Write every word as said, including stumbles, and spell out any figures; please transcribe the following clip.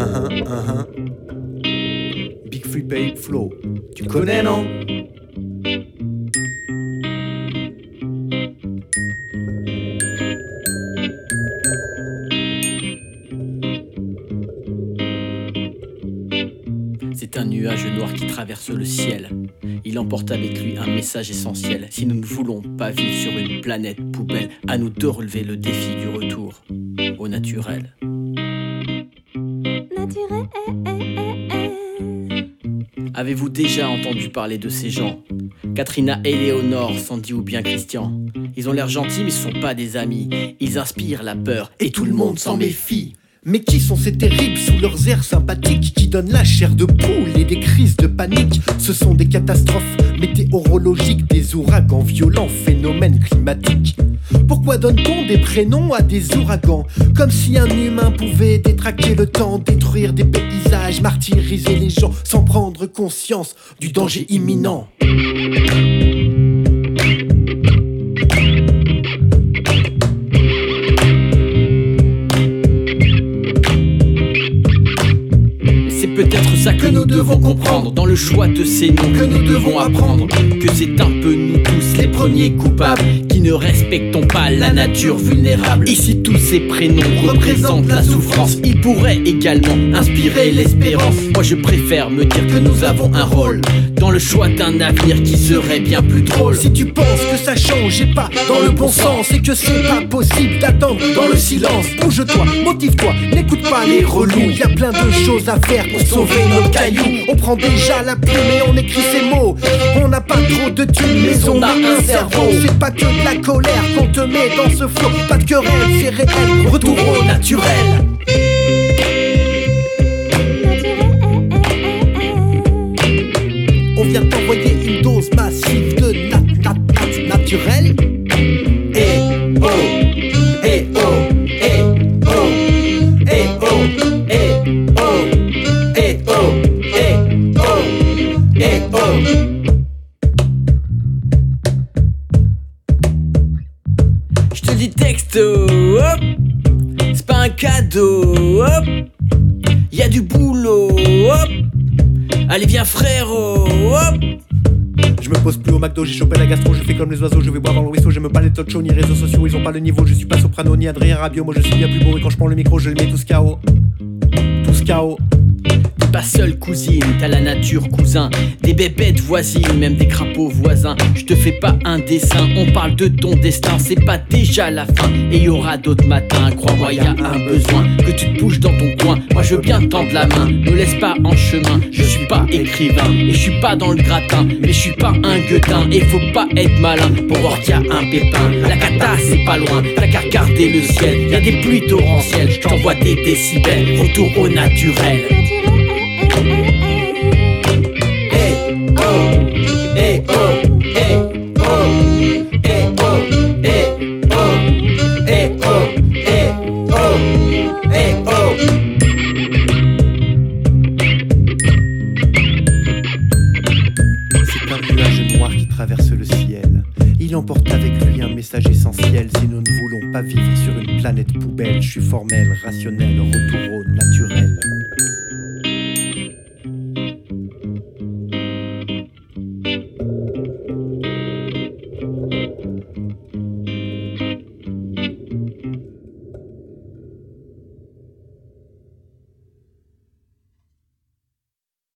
uh-huh, uh-huh. Big Free Pay Flow. Tu connais, non? C'est un nuage noir qui traverse le ciel. Il emporte avec lui un message essentiel. Si nous ne voulons pas vivre sur une planète poubelle, à nous de relever le défi du retour au naturel. Naturel. Avez-vous déjà entendu parler de ces gens? Katrina et Léonore, Sandy ou bien Christian. Ils ont l'air gentils mais ce sont pas des amis. Ils inspirent la peur et tout le monde s'en méfie. Mais qui sont ces terribles sous leurs airs sympathiques qui donnent la chair de poule et des crises de panique? Ce sont des catastrophes météorologiques, des ouragans violents, phénomènes climatiques. Pourquoi donne-t-on des prénoms à des ouragans? Comme si un humain pouvait détraquer le temps, détruire des paysages, martyriser les gens sans prendre conscience du danger imminent. Peut-être ça que nous devons comprendre dans le choix de ces noms que nous devons apprendre. Que c'est un peu nous tous les premiers coupables qui ne respectons pas la nature vulnérable. Et si tous ces prénoms représentent la souffrance, ils pourraient également inspirer l'espérance. Moi je préfère me dire que nous avons un rôle dans le choix d'un avenir qui serait bien plus drôle. Si tu penses que ça change et pas dans le bon sens, et que c'est pas possible d'attendre dans le silence, bouge-toi, motive-toi, n'écoute pas les relous. Y a plein de choses à faire pour sauver notre caillou. On prend déjà la plume et on écrit ces mots. On n'a pas trop de thunes mais on a un cerveau. C'est pas que de la colère qu'on te met dans ce flot. Pas de querelle, c'est réel, retour au naturel. On vient t'envoyer une dose massive de nat nat nat naturel. Eh oh, eh oh, eh oh, eh oh, eh oh, eh oh, eh oh, eh oh. Je te dis texto, hop, c'est pas un cadeau, hop, y a du boulot, hop, allez viens frérot, hop. Je me pose plus au McDo, j'ai chopé la gastro, je fais comme les oiseaux, je vais boire dans le ruisseau, j'aime pas les talk shows ni réseaux sociaux, ils ont pas le niveau, je suis pas soprano ni Adrien Rabiot, moi je suis bien plus beau et quand je prends le micro je les mets tous K O. Tous K O. T'es pas seule cousine, t'as la nature cousin, des bébêtes voisines, même des crapauds voisins. Je te fais pas un dessin, on parle de ton destin, c'est pas déjà la fin. Et y aura d'autres matins, crois-moi y'a un besoin que tu te bouges dans ton coin. Moi je veux bien tendre la main, ne laisse pas en chemin. Je suis pas écrivain et je suis pas dans le gratin, mais je suis pas un gueudin. Et faut pas être malin pour voir qu'il y a un pépin. La cata c'est pas loin, t'as qu'à regarder le ciel. Y'a des pluies torrentielles, je t'envoie des décibels. Retour au naturel. C'est un nuage noir qui traverse le ciel. Il emporte avec lui un message essentiel. Si nous ne voulons pas vivre sur une planète poubelle, je suis formel, rationnel, retour au naturel.